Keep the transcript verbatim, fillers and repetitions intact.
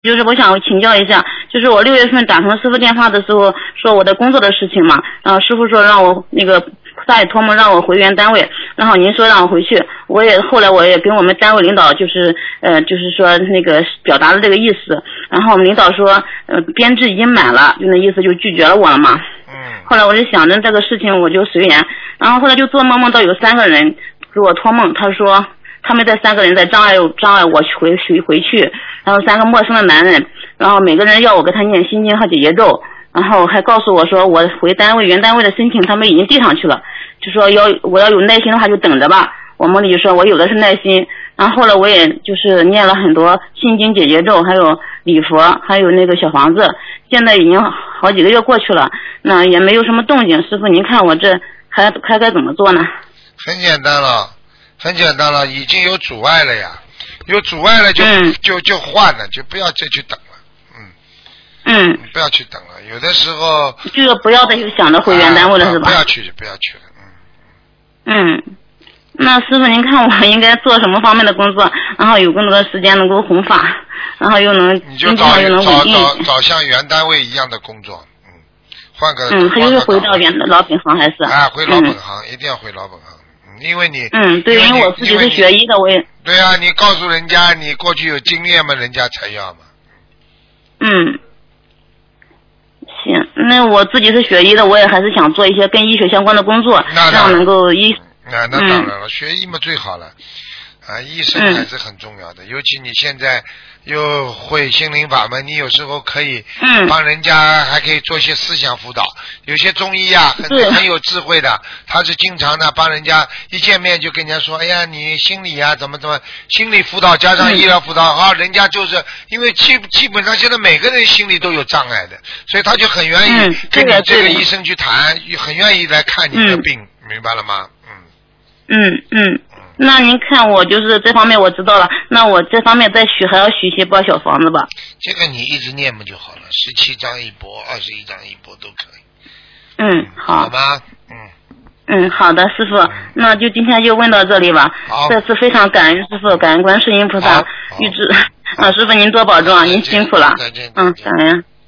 就是我想请教一下，就是我六月份打通师傅电话的时候，说我的工作的事情嘛，然后师傅说让我那个大爷托梦让我回原单位，然后您说让我回去，我也后来我也跟我们单位领导就是呃就是说那个表达了这个意思，然后我们领导说呃编制已经满了，就那意思就拒绝了我了嘛。 嗯。 后来我就想着这个事情我就随缘，然后后来就做梦梦到有三个人给我托梦，他说他们这三个人在障碍障碍我回回回去，然后三个陌生的男人，然后每个人要我给他念心经和解结咒，然后还告诉我说我回单位原单位的申请他们已经递上去了，就说要我要有耐心的话就等着吧。我梦里就说我有的是耐心，然后后来我也就是念了很多心经解结咒，还有礼佛，还有那个小房子，现在已经好几个月过去了，那也没有什么动静。师傅您看我这还还该怎么做呢？ 很简单了。很简单了，已经有阻碍了呀，有阻碍了就、嗯、就就换了，就不要再去等了，嗯嗯，不要去等了，有的时候这个不要再去想着回原单位了、啊、是吧？ 不要去，不要去了， 嗯嗯。那师傅您看我应该做什么方面的工作，然后有更多的时间能够弘法，然后又能你就找又能稳定， 找找找像原单位一样的工作，嗯，换个嗯，还是回到原老本行还是？ 啊，回老本行、嗯，一定要回老本行。因为你嗯对，因为我自己是学医的，我也对啊，你告诉人家你过去有经验嘛，人家才要嘛。 嗯，行，那我自己是学医的，我也还是想做一些跟医学相关的工作，让能够医。 那那当然了，嗯、学医嘛最好了，啊，医生还是很重要的，嗯、尤其你现在又会心灵法门，你有时候可以帮人家，还可以做一些思想辅导。有些中医啊，很很有智慧的，他是经常的帮人家一见面就跟人家说，哎呀，你心理啊怎么怎么，心理辅导加上医疗辅导，好、嗯，人家就是因为基基本上现在每个人心里都有障碍的，所以他就很愿意跟你这个医生去谈，嗯、很愿意来看你的病，嗯、明白了吗？ 嗯嗯。那您看我就是这方面我知道了，那我这方面再许还要许些包小房子吧？ 这个你一直念不就好了，十七张一波，二十一张一波都可以。 嗯，好。 好吗？嗯。 嗯，好的，师傅、嗯，那就今天就问到这里吧。 好。 这次非常感恩师傅，感恩观世音菩萨，预知啊，师傅您多保重啊，您辛苦了。 再见。 嗯，感恩。